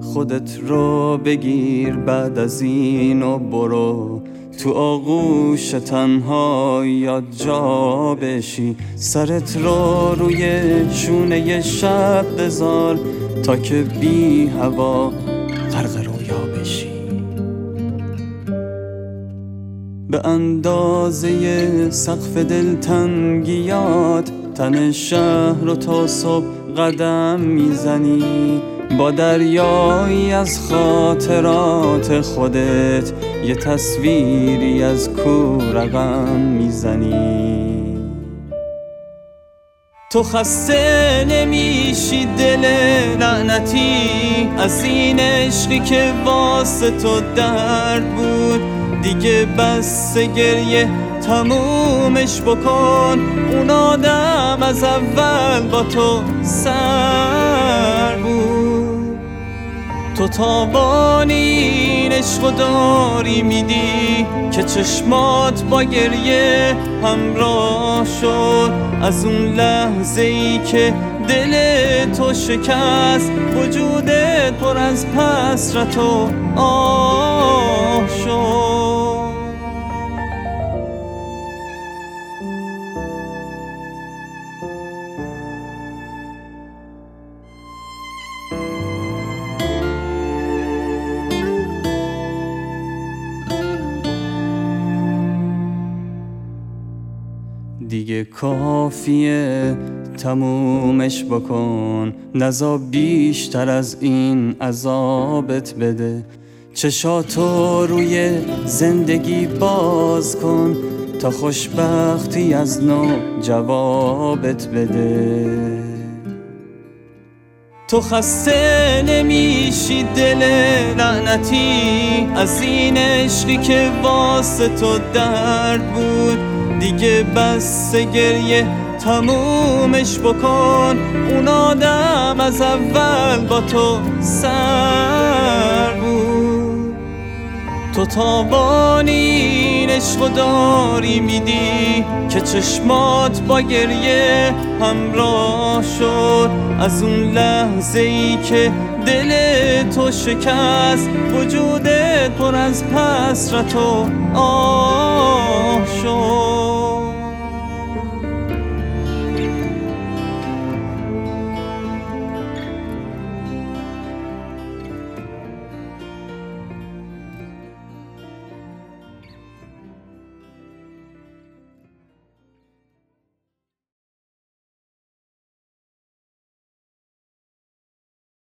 خودت رو بگیر بعد از این و برو تو آغوش تنهاییات جا بشی. سرت رو روی شونه شب بذار تا که بی هوا غرق رویا بشی. به اندازه سقف دلتنگیات تن شهر رو تا صبح قدم میزنی. با دریایی از خاطرات خودت یه تصویری از کوه رقم میزنی. تو خسته نمیشی دل لعنتی از این عشقی که واسه تو درد بود؟ دیگه بس گریه تمومش بکن. اون آدم از اول با تو سر بود. تو تاوان این عشقو داری میدی که چشمات با گریه همراه شد. از اون لحظه ای که دل تو شکست وجودت پر از حسرت و آه شد. دیگه کافیه تمومش بکن، نزا بیشتر از این عذابت بده. چشاتو روی زندگی باز کن تا خوشبختی از نو جوابت بده. تو خسته نمیشی دل لعنتی از این عشقی که واسه تو درد بود؟ دیگه بس گریه تمومش بکن. اون آدم از اول با تو سر بود. تو تاوان این عشقو داری میدی که چشمات با گریه همراه شد. از اون لحظه ای که دل تو شکست وجودت پر از حسرت و آه شد.